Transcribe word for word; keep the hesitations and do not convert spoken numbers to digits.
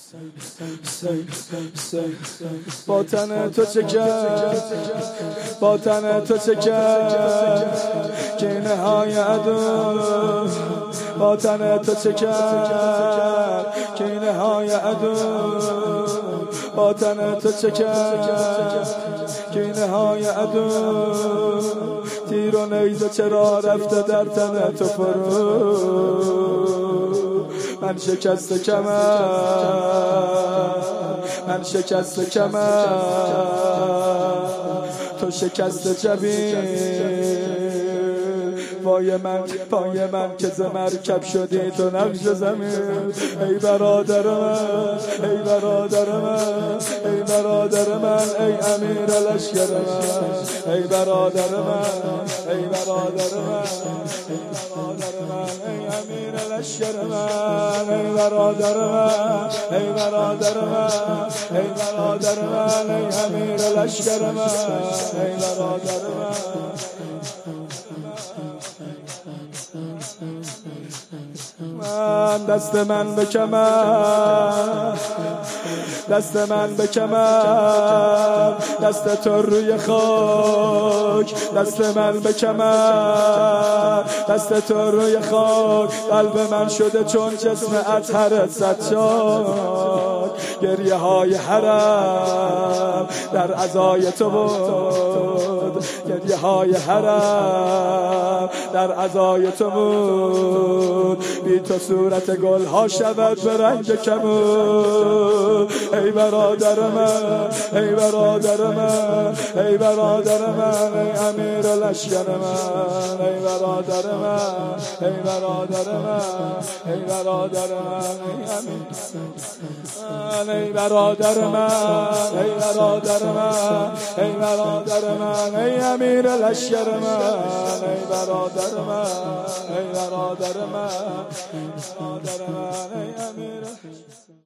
با تن تو چه کرد، با تن تو چه کرد کینه های عدو، با تن تو چه کرد کینه های عدو، با تن تو چه کرد کینه های عدو. تیر و نیزه چرا رفته در تن تو فرو، من شکست کمر، من شکست کمر، تو شکست جبین. پای من پای من که ز مرکب شدی تو نقش زمین. ای برادر من، ای برادر من، ای برادر من، ای امیر لشکر من، ای برادر من، ای برادر من، ای برادر من، ای امیر لشکر من، ای برادر من، ای برادر من، ای برادر من، ای امیر لشکر من، ای برادر من. من دست من به کمر، دست من به کمر، دست تو روی خاک، دست من به کمر، دست تو روی خاک. قلب من شده چون جسم اطهر سجاد، گریه های حرم در عزای تو بود، گریه های حرم در عزای تو بود. بی تو صورت گل ها شود به رنگ کمون. ای برادر من، ای برادر من، ای برادر من، ای امیر لشکر من، ای برادر من، ای برادر من، ای برادر من، ای امیر من، ای برادر من، ای برادر من، ای برادر من، ای امیر لشکر من، ای برادر من، ای برادر من، ای برادر من، ای امیر